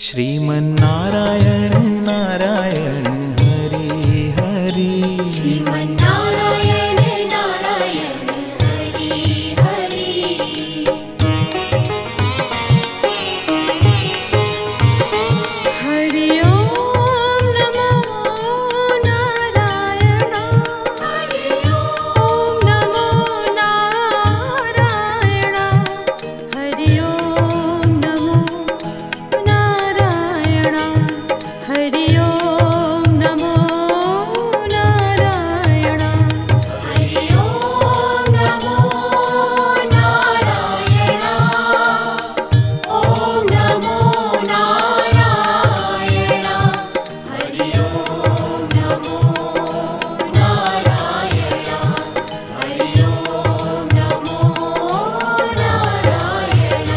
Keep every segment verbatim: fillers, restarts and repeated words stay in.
श्रीमन्नारायण नारायण हरि हरि। श्रीमन्नारायण नारायण हरि हरि। हरि ओम नमो नारायण। हरि ओम नमो नारायण। हरि ओम नमो नारायण। हरि ओम नमो नारायण। हरि ओम नमो नारायण। ओम नमो नारायण। हरि ओम नमो नारायण। हरि ओम नमो नारायण।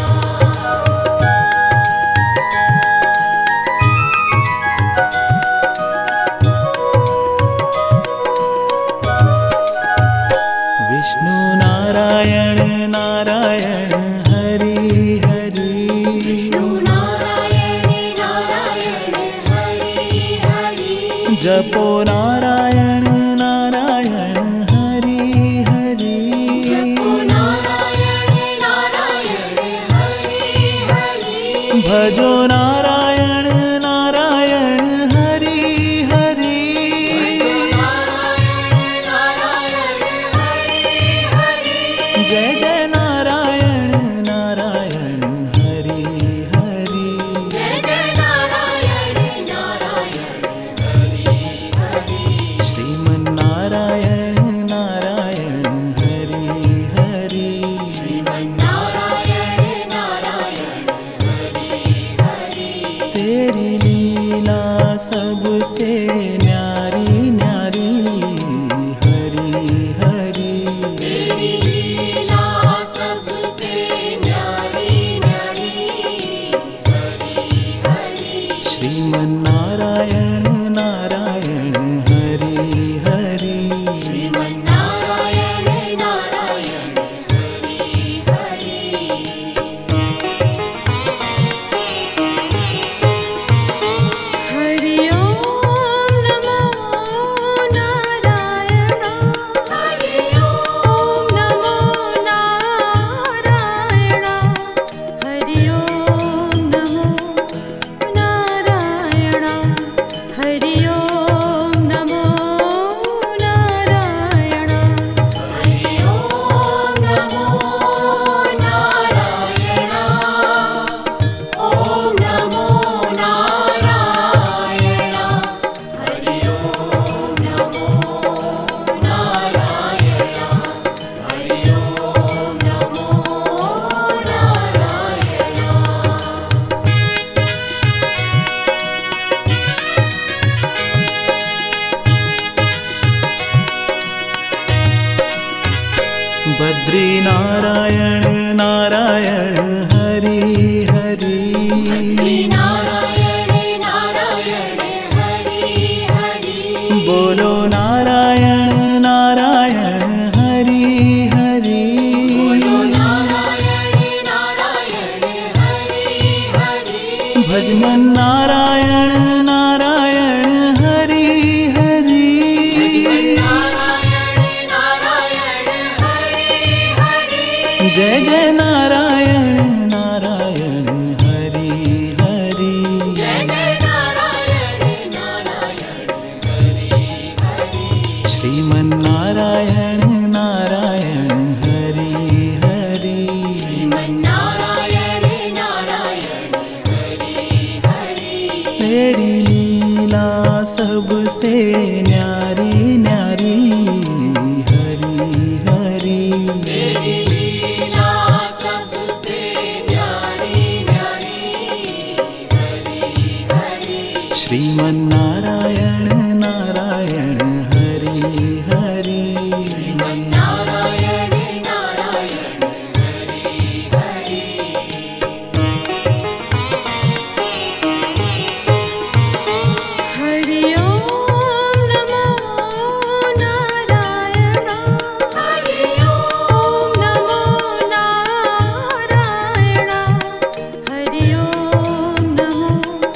विष्णु नारायण नारायण हरि हरि। विष्णु नारायण नारायण हरि हरि। जपो नारायण नारायण हरि हरि। जपो नारायण नारायण हरि हरि। भजो नारायण नारायण हरि हरि। नारायण नारायण हरि हरि। जय जय नारायण नारायण हरि हरि। जय जय नारायण नारायण हरि हरि। श्रीमन्नारायण नारायण हरि हरि। श्रीमन्नारायण नारायण हरि हरि। तेरी लीला सबसे न्यारी न्यारी हरि हरि। तेरी लीला सबसे न्यारी न्यारी हरि हरि। श्रीमन्नारायण नारायण हरि हरि। श्रीमन्नारायण नारायण हरि हरि। हरि ओम नमो नारायण। हरि ओम नमो नारायण। हरि ओम नमो नारायण। हरि ओम नमो नारायण। हरि ओम नमो नारायण। ओम नमो नारायण। हरि ओम नमो नारायण। हरि ओम नमो नारायण। बद्री नारायण नारायण हरि हरि। नारायण नारायण हरि हरि। बोलो नारायण नारायण हरि हरि। नारायण नारायण हरि हरि। भजमन नारायण नारायण हरि हरि। नारायण नारायण हरि हरि। जय जय नारायण नारायण हरि हरि। जय जय नारायण नारायण हरि हरि। श्रीमन्नारायण नारायण हरि हरि। श्रीमन्नारायण नारायण हरि हरि। तेरी लीला सबसे न्यारी न्यारी हरि हरि। तेरी लीला सबसे न्यारी न्यारी हरि हरि। श्रीमन्नारायण नारायण हरि हरि। श्रीमन्नारायण नारायण हरि हरि। हरि ओम नमो नारायण। हरि ओम नमो नारायण। हरि ओम नमो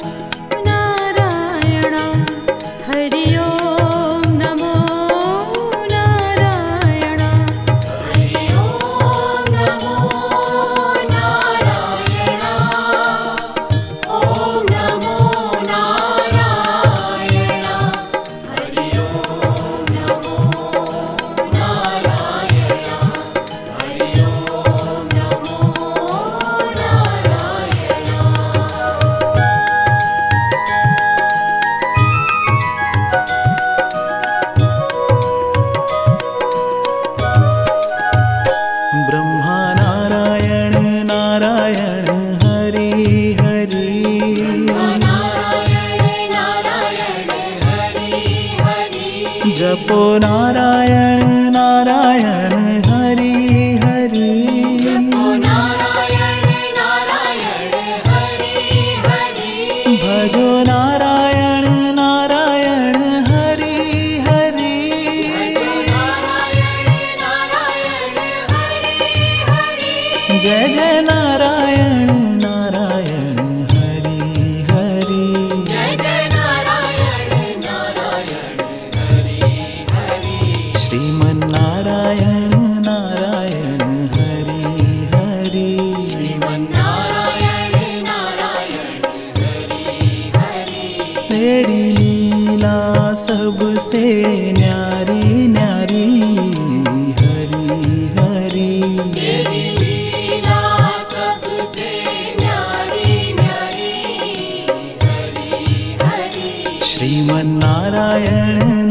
नारायण हरि हरि नारायण नारायण हरि हरि जपो नारायण नारायण हरि हरि नारायण नारायण हरि हरि भजो नारायण नारायण हरि हरि नारायण नारायण हरि हरि जय जय नारायण नारायण हरि हरि जय जय नारायण नारायण हरि हरि श्रीमन्नारायण नारायण हरि हरि नारायण नारायण हरि हरि तेरी लीला सबसे न्यारी न्यारी हरि हरि तेरी लीला सबसे न्यारी न्यारी हरि हरि श्रीमन्नारायण